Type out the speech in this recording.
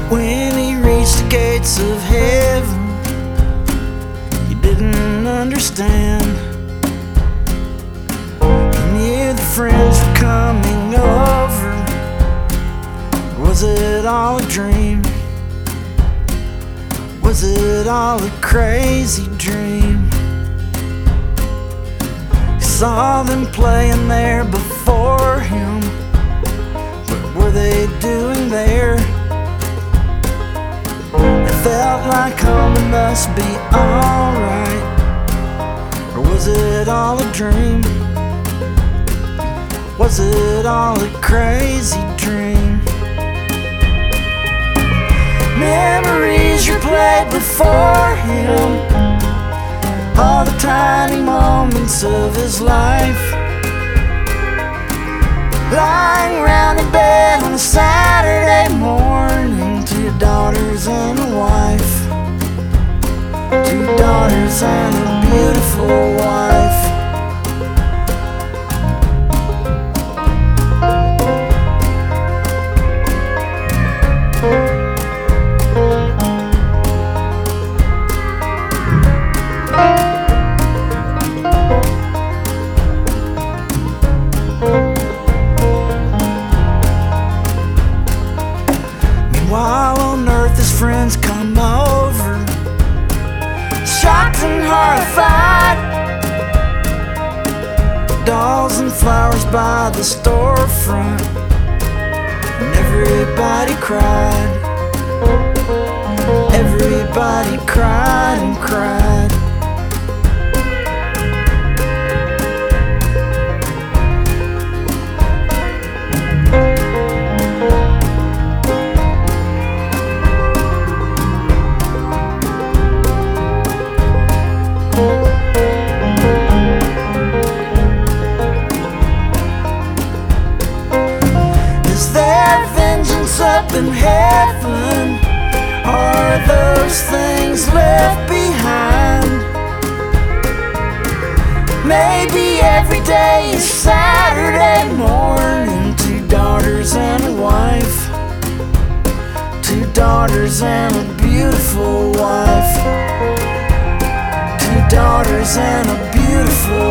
When he reached the gates of heaven, he didn't understand. He knew the friends were coming over. Was it all a dream? Was it all a crazy dream? He saw them playing there before him. What were they doing there? It felt like home and must be alright. Or was it all a dream? Was it all a crazy dream? Memories replayed before him, all the tiny moments of his life. Lying round in bed on a Saturday morning, two daughters and a wife. Two daughters and a beautiful wife. While on earth his friends come over, shocked and horrified. Dolls and flowers by the storefront, and everybody cried. Everybody cried and cried. Up in heaven, are those things left behind? Maybe every day is Saturday morning. Two daughters and a wife. Two daughters and a beautiful wife. Two daughters and a beautiful